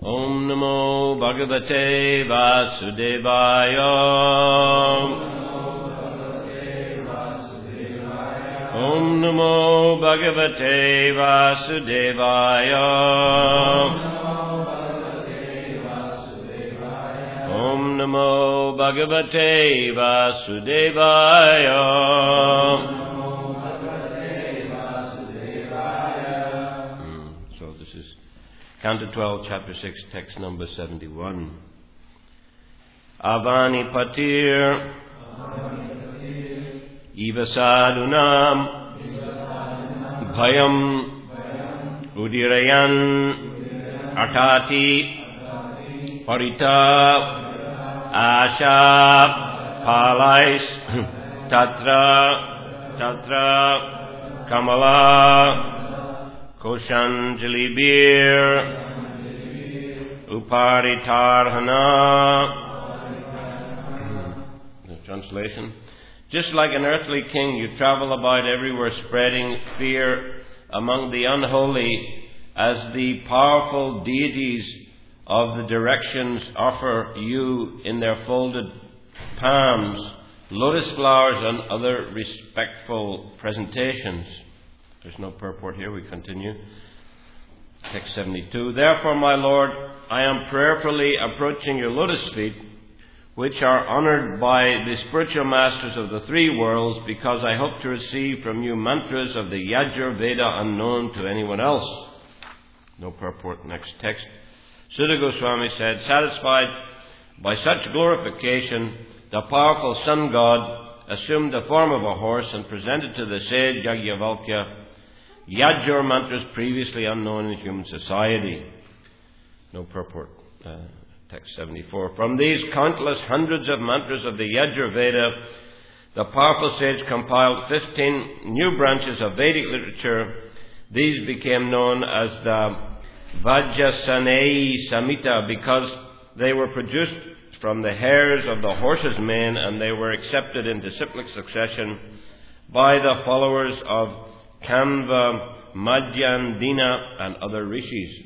Om Namo Bhagavate Vasudevaya. Om Namo Bhagavate Vasudevaya. Om Namo Bhagavate Vasudevaya. So this is Canto 12, Chapter 6, text number 71. Avani Patir Iva Sadunam Bhayam Udirayan Atati Parita Asha Palais Tatra Kamala Koshanjali Bir Uparitarhana. The translation. Just like an earthly king, you travel about everywhere spreading fear among the unholy, as the powerful deities of the directions offer you in their folded palms lotus flowers and other respectful presentations. There's no purport here, we continue. Text 72. Therefore, my Lord, I am prayerfully approaching your lotus feet, which are honored by the spiritual masters of the three worlds, because I hope to receive from you mantras of the Yajur Veda unknown to anyone else. No purport. Next text. Sutta Goswami said, satisfied by such glorification, the powerful sun god assumed the form of a horse and presented to the sage Yajnavalkya Yajur mantras previously unknown in human society. No purport. Text 74. From these countless hundreds of mantras of the Yajur Veda, the powerful sage compiled 15 new branches of Vedic literature. These became known as the Vajrasaneyi Samhita because they were produced from the hairs of the horse's mane, and they were accepted in disciplic succession by the followers of Kanva, Madhyandina, and other rishis.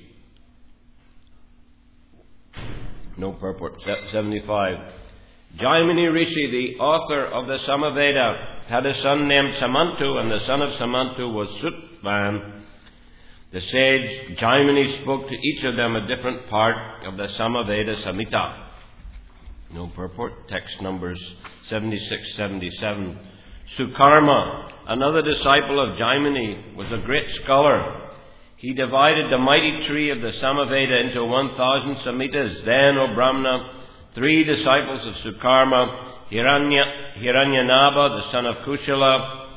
No purport. 75. Jaimini Rishi, the author of the Samaveda, had a son named Samantu, and the son of Samantu was Sutvan. The sage Jaimini spoke to each of them a different part of the Samaveda Samhita. No purport. Text numbers 76, 77. Sukarma, another disciple of Jaimini, was a great scholar. He divided the mighty tree of the Samaveda into 1,000 Samhitas. Then, O Brahmana, 3 disciples of Sukarma, Hiranyanaba, the son of Kushala,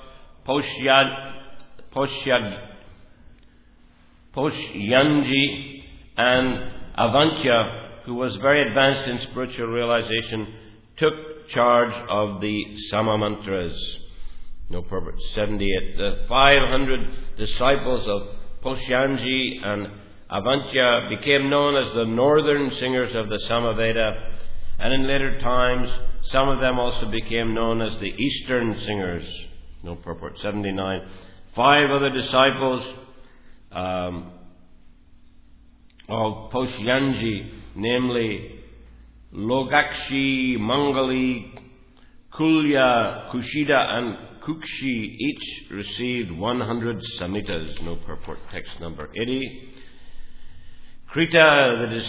Poshyanji, and Avantya, who was very advanced in spiritual realization, took charge of the Samamantras. No purport. 78. The 500 disciples of Poshyanji and Avantya became known as the northern singers of the Samaveda, and in later times some of them also became known as the eastern singers. No purport. 79. 5 other disciples of Poshyanji, namely Logakshi, Mangali, Kulya, Kushida, and Kukshi, each received 100 Samhitas. No purport. Text number 80. Krita, the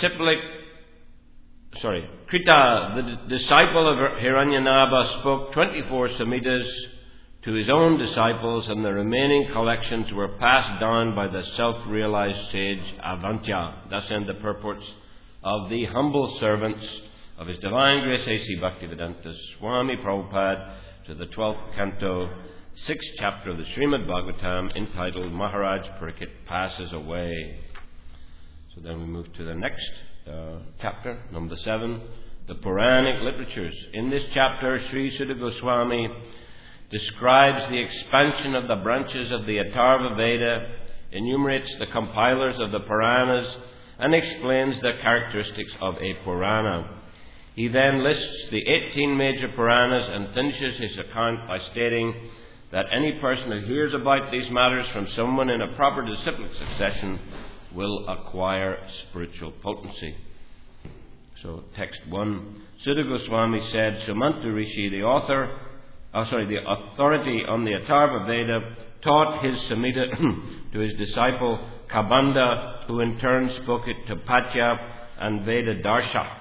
disciple of Hiranyanaba, spoke 24 Samhitas to his own disciples, and the remaining collections were passed down by the self-realized sage Avantya. Thus end the purports of the humble servants of His Divine Grace A.C. Bhaktivedanta Swami Prabhupada to the 12th canto, 6th chapter of the Srimad Bhagavatam, entitled Maharaj Parikshit Passes Away. So then we move to the next chapter, number 7, the Puranic Literatures. In this chapter, Sri Sutta Goswami describes the expansion of the branches of the Atharva Veda, enumerates the compilers of the Puranas, and explains the characteristics of a Purana. He then lists the 18 major Puranas and finishes his account by stating that any person who hears about these matters from someone in a proper disciplic succession will acquire spiritual potency. So, text 1. Sudha Goswami said, Sumanto Rishi, the authority on the Atharva Veda, taught his Samhita to his disciple Kabanda, who in turn spoke it to Patya and Veda Darsha.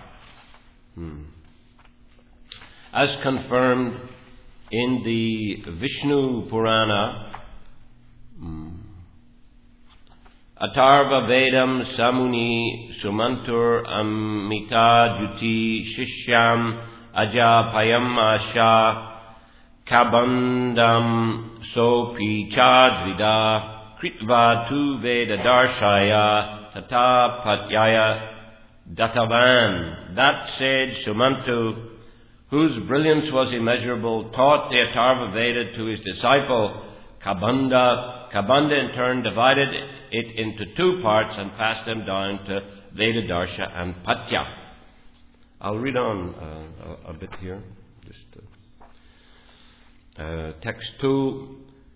As confirmed in the Vishnu Purana, Atharva Vedam Samuni Sumantur Amita Juti Shishyam Ajapayam Asha Kabandam Sopi Chadvida Kritva Tu Veda Darshaya Tata Patyaya Datavan. That sage Sumantu, whose brilliance was immeasurable, taught the Atharva Veda to his disciple Kabanda. Kabanda in turn divided it into 2 parts and passed them down to Veda Darsha and Patya. I'll read on a bit here. Text 2.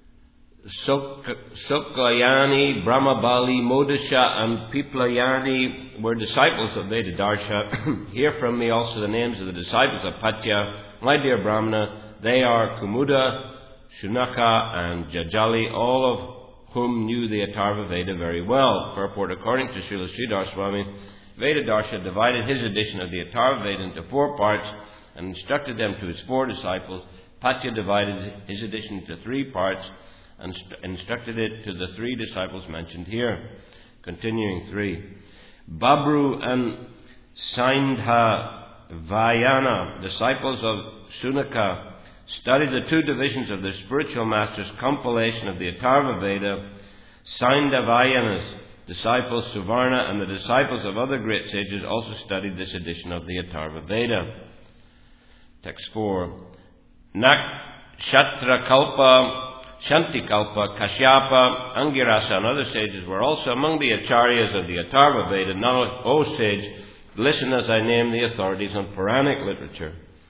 Sukayani, Brahmabali, Modisha, and Piplayani were disciples of Veda Darsha. Hear from me also the names of the disciples of Patya. My dear Brahmana, they are Kumuda, Shunaka, and Jajali, all of whom knew the Atharva Veda very well. Purport: according to Srila Sridhar Swami, Veda Darsha divided his edition of the Atharva Veda into 4 parts and instructed them to his 4 disciples. Patya divided his edition into 3 parts and instructed it to the 3 disciples mentioned here. Continuing 3. Babru and Saindha Vayana, disciples of Shunaka, studied the 2 divisions of the spiritual master's compilation of the Atharva Veda. Saindhavayana's disciples Suvarna and the disciples of other great sages also studied this edition of the Atharva Veda. Text 4. Nakshatra Kalpa, Shantikalpa, Kashyapa, Angirasa, and other sages were also among the acharyas of the Atharva Veda. Now, O sage, listen as I name the authorities on Puranic literature.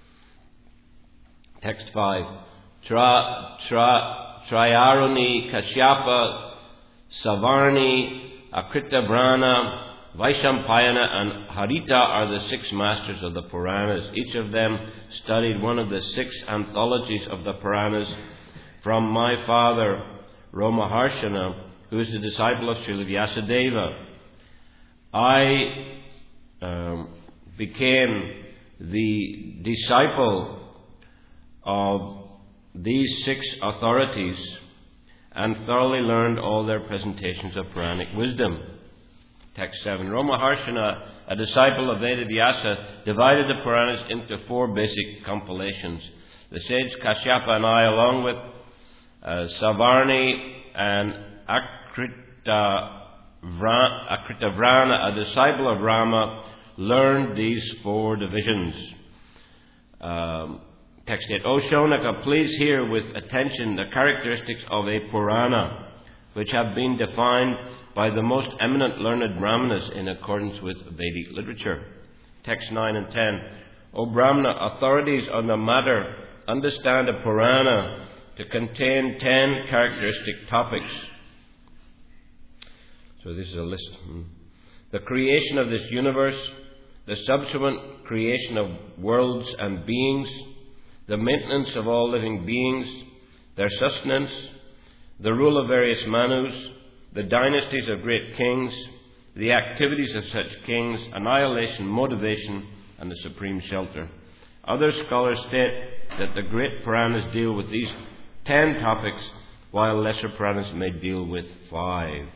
Text 5. Trayaruni, Kashyapa, Savarni, Akritavrana, Vaishampayana, and Harita are the 6 masters of the Puranas. Each of them studied one of the 6 anthologies of the Puranas from my father, Romaharshana, who is the disciple of Srila Vyasadeva. I became the disciple of these 6 authorities and thoroughly learned all their presentations of Puranic wisdom. Text 7. Romaharshana, a disciple of Veda Vyasa, divided the Puranas into 4 basic compilations. The sage Kashyapa and I, along with Savarni and Akritavrana, a disciple of Rama, learned these 4 divisions. Text 8. O Shonaka, please hear with attention the characteristics of a Purana, which have been defined by the most eminent learned Brahmanas in accordance with Vedic literature. Text 9 and 10. O Brahmana, authorities on the matter understand a Purana to contain 10 characteristic topics. So this is a list. The creation of this universe, the subsequent creation of worlds and beings, the maintenance of all living beings, their sustenance, the rule of various manus, the dynasties of great kings, the activities of such kings, annihilation, motivation, and the supreme shelter. Other scholars state that the great Puranas deal with these 10 topics, while lesser Puranas may deal with 5.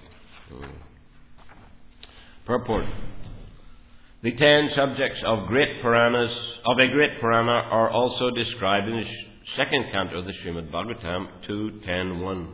Purport. The 10 subjects of a great Purana are also described in the 2nd canto of the Srimad Bhagavatam 2.10.1.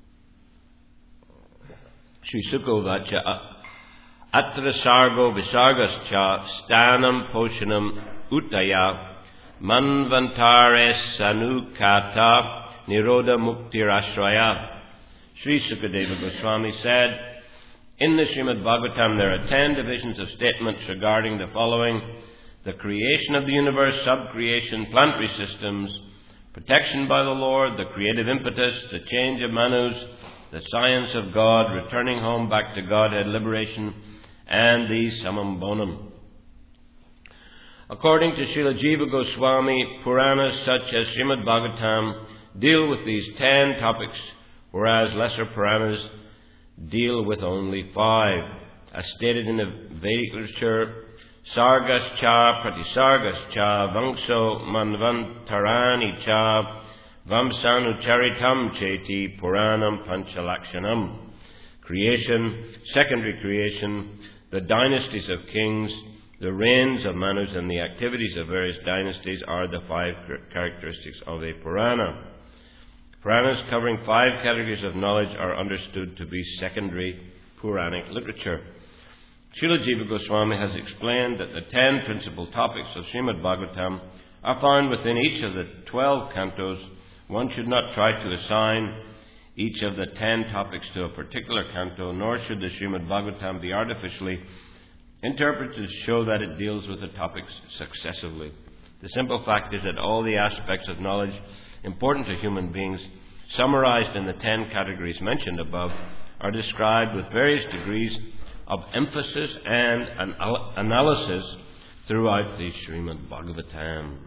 Shri Sukovacha Atra Sargo Visargascha Stanam Poshanam Uttaya Manvantares Sanukata Nirodha Muktirashraya. Sri Sukadeva Goswami said, in the Srimad Bhagavatam there are 10 divisions of statements regarding the following: the creation of the universe, sub-creation, planetary systems, protection by the Lord, the creative impetus, the change of manus, the science of God, returning home back to Godhead liberation, and the summum bonum. According to Srila Jiva Goswami, Puranas such as Srimad Bhagavatam deal with these 10 topics, whereas lesser Puranas deal with only 5. As stated in the Vedic literature, Sargas cha pratisargas cha vangso manvantarani cha vamsanu charitam cheti puranam panchalakshanam. Creation, secondary creation, the dynasties of kings, the reigns of Manus, and the activities of various dynasties are the 5 characteristics of a Purana. Puranas covering 5 categories of knowledge are understood to be secondary Puranic literature. Srila Jiva Goswami has explained that the 10 principal topics of Srimad Bhagavatam are found within each of the 12 cantos. One should not try to assign each of the 10 topics to a particular canto, nor should the Srimad Bhagavatam be artificially interpreted to show that it deals with the topics successively. The simple fact is that all the aspects of knowledge important to human beings, summarized in the 10 categories mentioned above, are described with various degrees of emphasis and analysis throughout the Srimad Bhagavatam.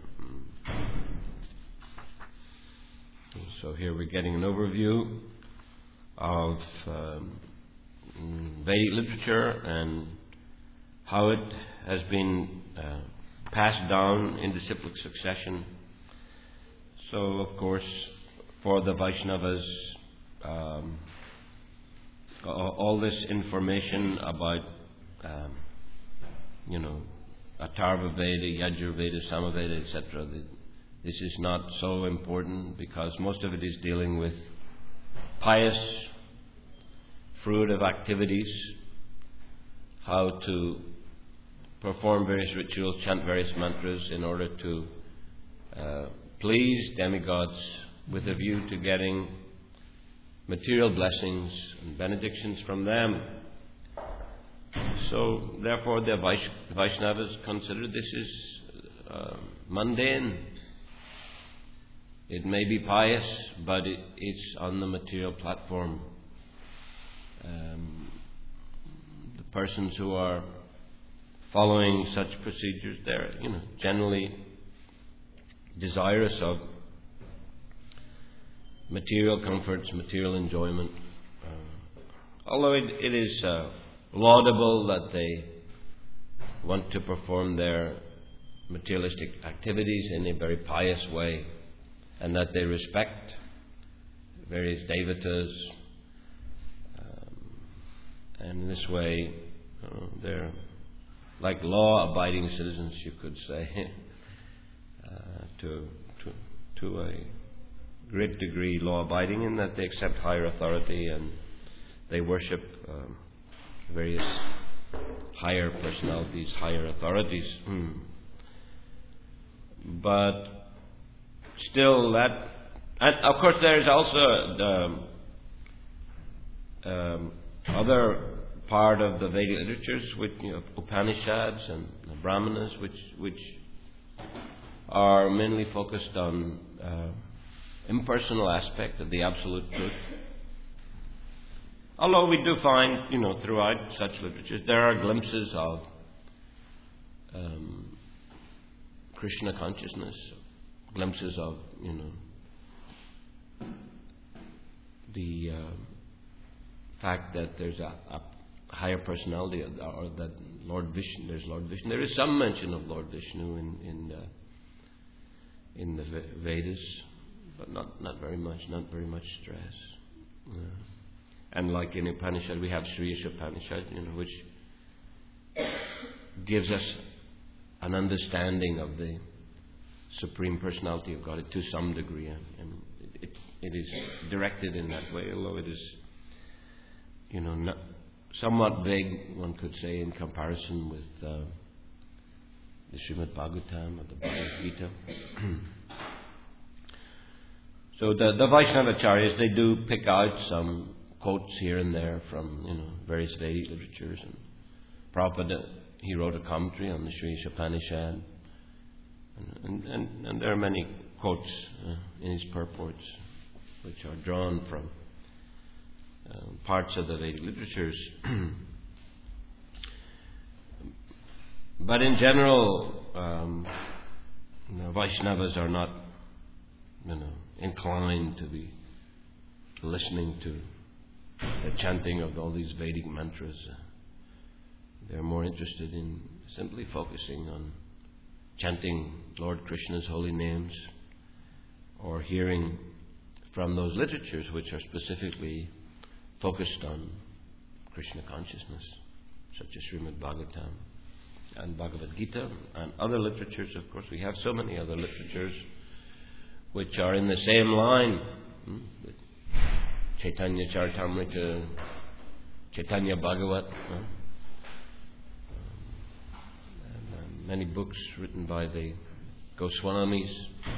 So here we're getting an overview of Vedic literature and how it has been passed down in disciplic succession. So, of course, for the Vaishnavas, all this information about, Atharva Veda, Yajurveda, Samaveda, etc., this is not so important because most of it is dealing with pious, fruitive activities, how to perform various rituals, chant various mantras in order to please demigods with a view to getting material blessings and benedictions from them. So, therefore, the Vaishnavas consider this is mundane. It may be pious, but it's on the material platform. The persons who are following such procedures, they're generally desirous of material comforts, material enjoyment. Although it is laudable that they want to perform their materialistic activities in a very pious way, and that they respect various devatas, and in this way they're like law-abiding citizens, you could say, to a great degree law-abiding in that they accept higher authority and they worship various higher personalities, higher authorities. But still, that, and of course, there is also the other part of the Vedic literatures, which Upanishads and the Brahmanas, which are mainly focused on impersonal aspect of the absolute truth. Although we do find, throughout such literatures, there are glimpses of Krishna consciousness, glimpses of, the fact that there's a higher personality, or that Lord Vishnu, there's Lord Vishnu. There is some mention of Lord Vishnu in the Vedas, but not very much stress. And like in Upanishad, we have Sri Upanishad, which gives us an understanding of the Supreme Personality of God to some degree, and it is directed in that way, although it is, somewhat vague, one could say, in comparison with the Srimad Bhagavatam or the Bhagavad Gita. So the Vaishnavacharyas, they do pick out some quotes here and there from various Vedic literatures, and Prabhupada, he wrote a commentary on the Sri Upanishad, and there are many quotes in his purports which are drawn from parts of the Vedic literatures. But in general, Vaishnavas are not, inclined to be listening to the chanting of all these Vedic mantras. They're more interested in simply focusing on chanting Lord Krishna's holy names, or hearing from those literatures which are specifically focused on Krishna consciousness, such as Srimad Bhagavatam and Bhagavad Gita, and other literatures. Of course, we have so many other literatures which are in the same line. Chaitanya Charitamrita, Chaitanya Bhagavat, and many books written by the Goswamis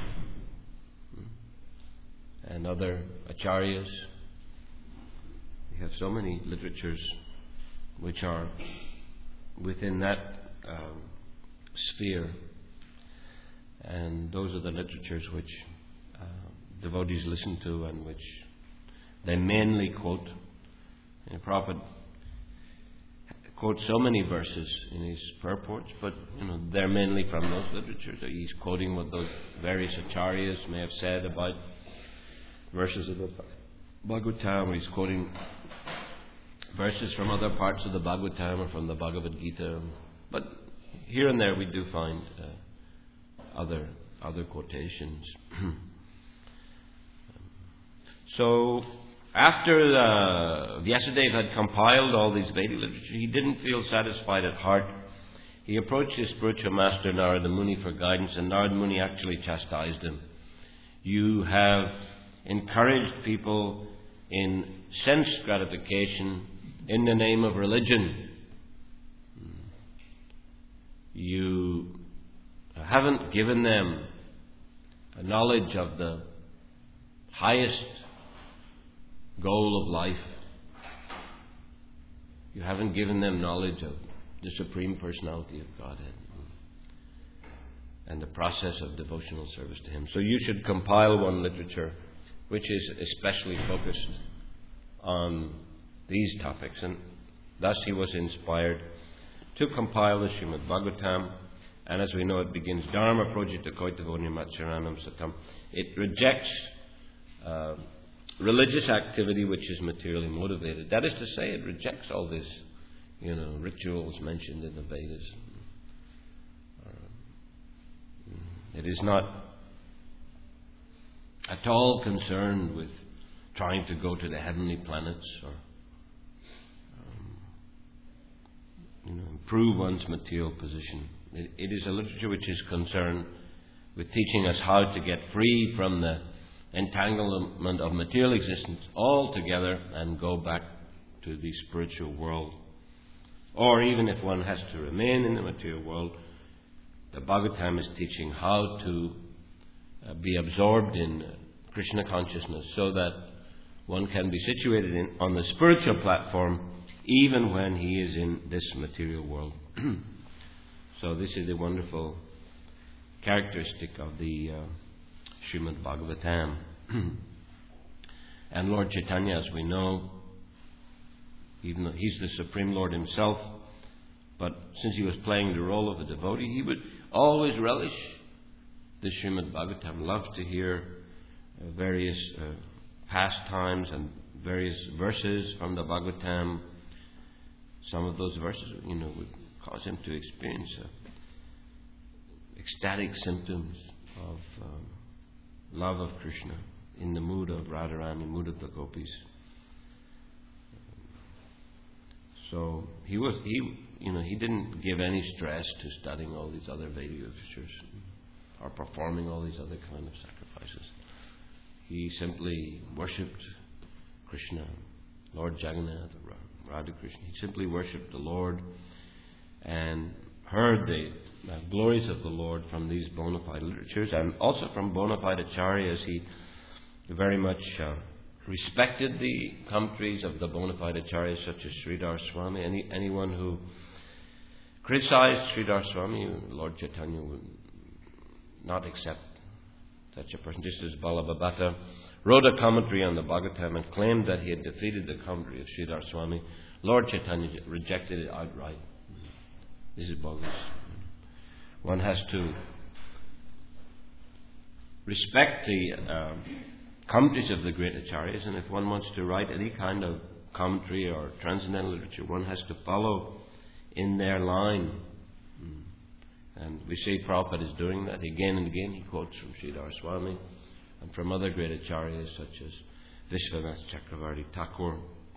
and other acharyas. We have so many literatures which are within that sphere, and those are the literatures which devotees listen to and which they mainly quote. Prabhupada quotes so many verses in his purports, but they're mainly from those literatures. He's quoting what those various acharyas may have said about verses of the Bhagavatam, or he's quoting verses from other parts of the Bhagavatam or from the Bhagavad Gita. But here and there we do find other quotations. So after Vyasadeva had compiled all these Vedic literature, he didn't feel satisfied at heart. He approached his spiritual master Narada Muni for guidance, and Narada Muni actually chastised him. You have encouraged people in sense gratification in the name of religion. You haven't given them a knowledge of the highest goal of life. You haven't given them knowledge of the Supreme Personality of Godhead and the process of devotional service to Him. So you should compile one literature which is especially focused on these topics. And thus he was inspired to compile the Srimad Bhagavatam. And as we know, it begins Dharma Projita Koitavonyamacharanam Satam. It rejects religious activity which is materially motivated. That is to say, it rejects all this, rituals mentioned in the Vedas. It is not at all concerned with trying to go to the heavenly planets or improve one's material position. It is a literature which is concerned with teaching us how to get free from the entanglement of material existence altogether and go back to the spiritual world. Or even if one has to remain in the material world, the Bhagavatam is teaching how to be absorbed in Krishna consciousness so that one can be situated on the spiritual platform even when he is in this material world. So this is a wonderful characteristic of the Srimad Bhagavatam. And Lord Chaitanya, as we know, even though he's the Supreme Lord himself, but since he was playing the role of a devotee, he would always relish the Srimad Bhagavatam, love to hear various pastimes and various verses from the Bhagavatam. Some of those verses, would cause him to experience ecstatic symptoms of love of Krishna in the mood of Radharani, mood of the gopis. So he didn't give any stress to studying all these other Vedic literatures or performing all these other kind of sacrifices. He simply worshipped Krishna, Lord Jagannath, Radha Krishna. He simply worshipped the Lord and heard the glories of the Lord from these bona fide literatures and also from bona fide acharyas. He very much respected the commentaries of the bona fide acharyas such as Sridhar Swami. Anyone who criticized Sridhar Swami, Lord Chaitanya would not accept such a person, just as Balabhabhata wrote a commentary on the Bhagavatam and claimed that he had defeated the commentary of Sridhar Swami, Lord Chaitanya rejected it outright. This is bogus. One has to respect the commentaries of the great acharyas, and if one wants to write any kind of commentary or transcendental literature, one has to follow in their line. And we see Prabhupada is doing that again and again. He quotes from Sridhar Swami and from other great acharyas such as Vishwanath Chakravarti Thakur.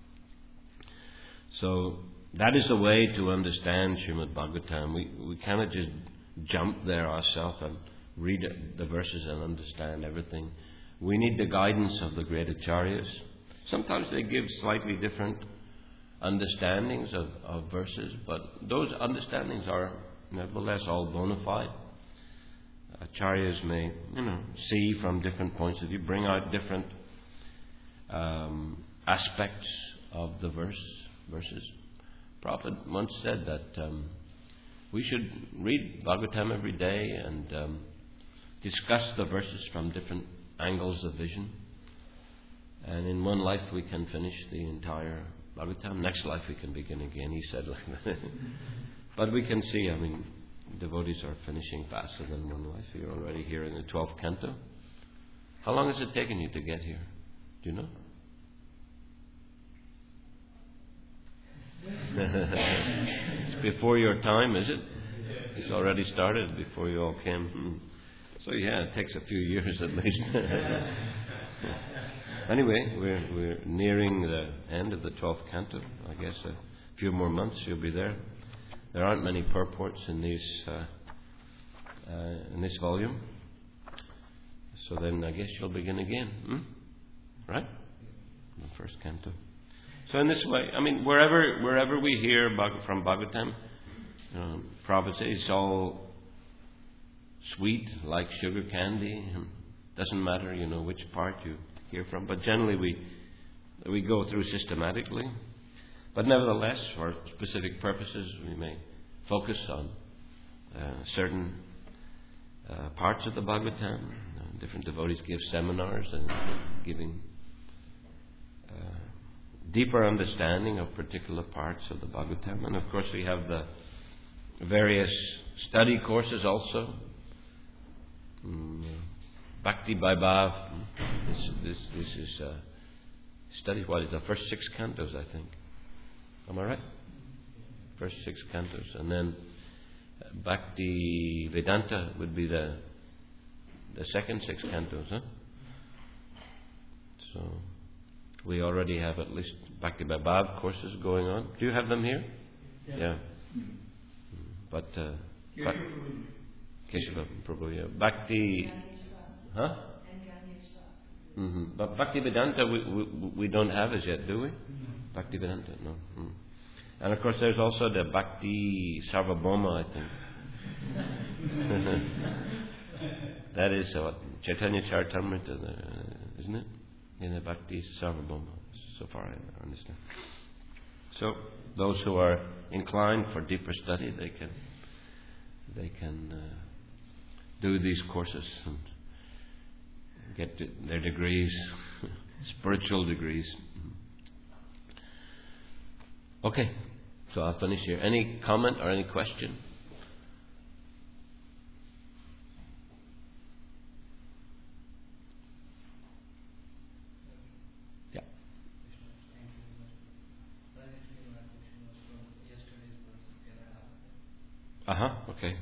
So that is the way to understand Srimad Bhagavatam. We cannot just jump there ourselves and read the verses and understand everything. We need the guidance of the great acharyas. Sometimes they give slightly different understandings of verses, but those understandings are nevertheless all bona fide. Acharyas may, see from different points of view, bring out different aspects of the verses. Prabhupada once said that we should read Bhagavatam every day and discuss the verses from different angles of vision. And in one life we can finish the entire Bhagavatam. Next life we can begin again, he said like that. But we can see, devotees are finishing faster than one life. You're already here in the 12th canto. How long has it taken you to get here? Do you know? It's before your time, is it? It's already started before you all came. So yeah, it takes a few years at least. Anyway, we're nearing the end of the 12th canto. I guess a few more months you'll be there. There aren't many purports in this volume. So then I guess you'll begin again. Right? The first canto. So in this way, wherever we hear from Bhagavatam, Prabhupada says it's all sweet like sugar candy. Doesn't matter, which part you hear from. But generally we go through systematically. But nevertheless, for specific purposes, we may focus on certain parts of the Bhagavatam. Different devotees give seminars and giving deeper understanding of particular parts of the Bhagavatam. And of course we have the various study courses also. Bhakti Vaibhav. This is study, what is the first 6 cantos, I think. Am I right? First 6 cantos. And then Bhakti Vedanta would be the second 6 cantos, huh? So we already have at least Bhakti Vaibhav courses going on. Do you have them here? Yeah. But Keshava Prabhu, yeah. Bhakti, huh? But Bhakti Vedanta we don't have as yet, do we? Bhakti Vedanta, no. And of course there's also the Bhakti Sarvabhauma, I think. That is what Chaitanya Charitamrita, isn't it? In the Bhakti Sarvabhauma, so far I understand. So those who are inclined for deeper study, they can do these courses and get their degrees, spiritual degrees. Okay, so I'll finish here. Any comment or any question? Yeah. Okay.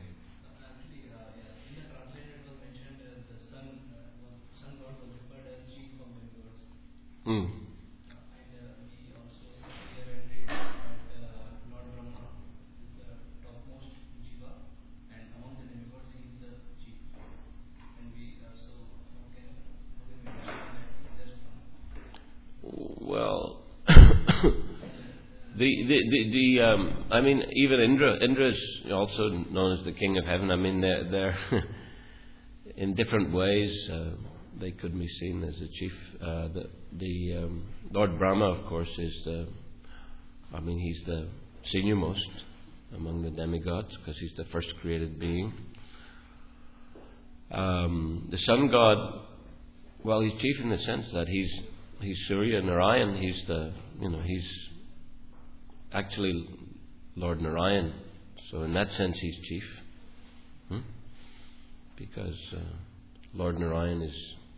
Well, even Indra is also known as the king of heaven. They're in different ways. They could be seen as the chief. The Lord Brahma, of course, is he's the senior most among the demigods because he's the first created being. The sun god Well, he's chief in the sense that he's Surya Narayan. He's actually Lord Narayan. So in that sense, he's chief. Because Lord Narayan is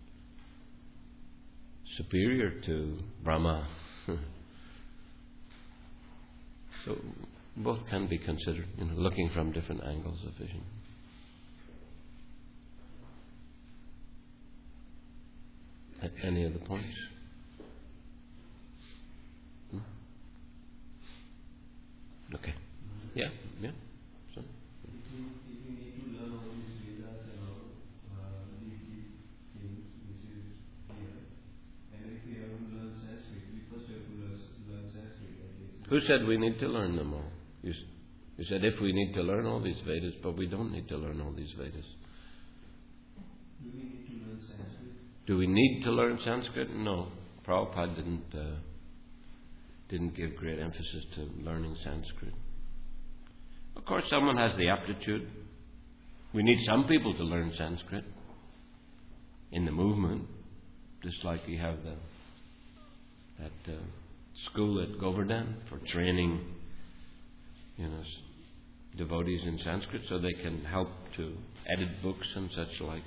superior to Brahma. So both can be considered, looking from different angles of vision. Any other points? Okay. Yeah. So. Who said we need to learn them all? You said if we need to learn all these Vedas, but we don't need to learn all these Vedas. Do we need to learn Sanskrit? No. Prabhupada didn't give great emphasis to learning Sanskrit. Of course, someone has the aptitude. We need some people to learn Sanskrit in the movement, just like we have that school at Govardhan for training, devotees in Sanskrit, so they can help to edit books and such like.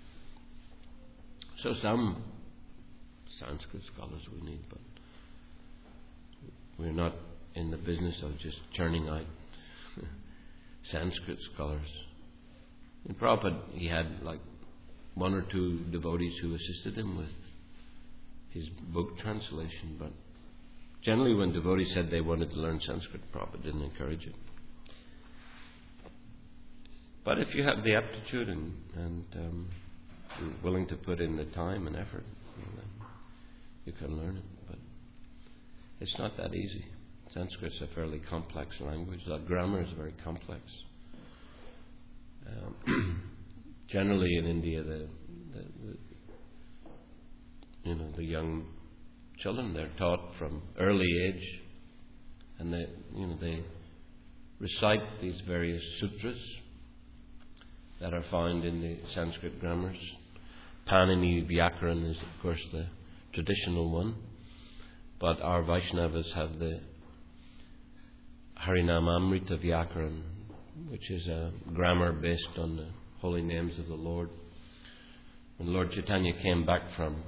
So some Sanskrit scholars we need, but we're not in the business of just churning out Sanskrit scholars. In Prabhupada, he had like one or two devotees who assisted him with his book translation, but generally when devotees said they wanted to learn Sanskrit, Prabhupada didn't encourage it. But if you have the aptitude and you're willing to put in the time and effort, you can learn it. But it's not that easy. Sanskrit's a fairly complex language. The grammar is very complex. Generally in India, the young children, they're taught from early age, and they recite these various sutras that are found in the Sanskrit grammars. Panini Vyakaran is, of course, the traditional one, but our Vaishnavas have the Harinamamrita Vyakaran, which is a grammar based on the holy names of the Lord. When Lord Chaitanya came back from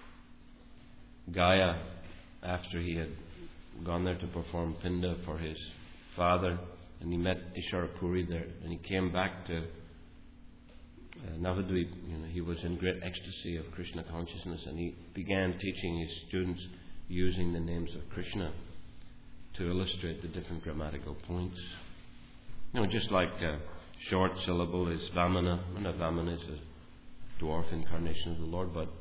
Gaya after he had gone there to perform Pinda for his father, and he met Ishwara Puri there, and he came back to Navadvip. He was in great ecstasy of Krishna consciousness, and he began teaching his students using the names of Krishna to illustrate the different grammatical points. Just like a short syllable is Vamana. Vamana is a dwarf incarnation of the Lord, but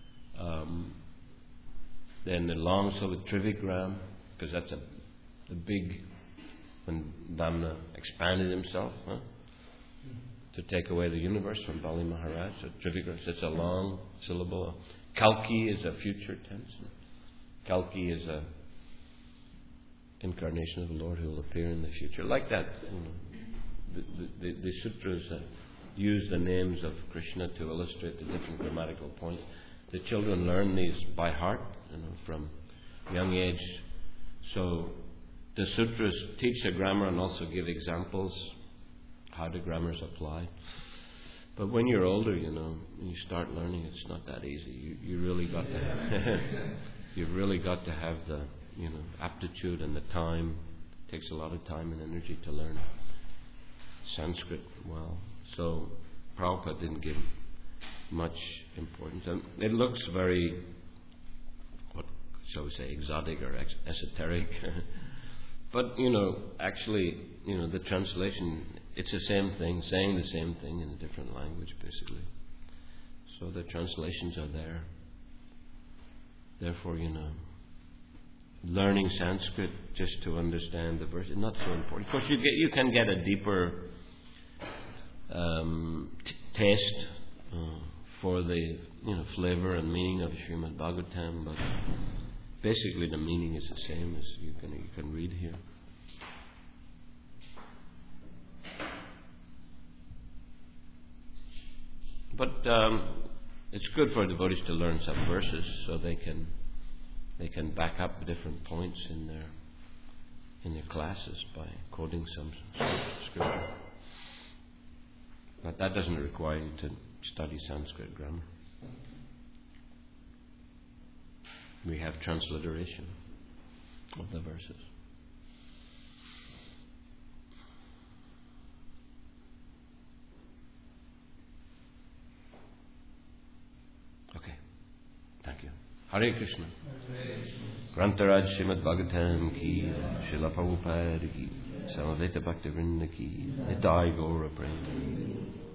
then the long syllable Trivigram, because that's the big, when Vamana expanded himself to take away the universe from Bali Maharaj. So Trivigram, it's a long syllable. Kalki is a future tense. Kalki is a incarnation of the Lord who will appear in the future. Like that, the sutras use the names of Krishna to illustrate the different grammatical points. The children learn these by heart, from young age. So the sutras teach the grammar and also give examples how the grammars apply. But when you're older, you start learning, it's not that easy. You really got to have, you've really got to have the aptitude and the time. It takes a lot of time and energy to learn Sanskrit well. So Prabhupada didn't give much importance. And it looks very, what shall we say, exotic or esoteric. But, actually, the translation, it's the same thing, saying the same thing in a different language, basically. So the translations are there. Therefore, learning Sanskrit just to understand the verse is not so important. Of course, you can get a deeper taste for the flavor and meaning of Srimad Bhagavatam, but basically the meaning is the same as you can read here. But it's good for devotees to learn some verses so they can back up different points in their classes by quoting some scripture. But that doesn't require you to study Sanskrit grammar. We have transliteration of the verses. Okay. Thank you. Hare Krishna. Grantaraj Srimad Bhagavatam ki, Srila Prabhupada ki, Samaveta Bhaktivinoda ki, Nitai Gaura Prema.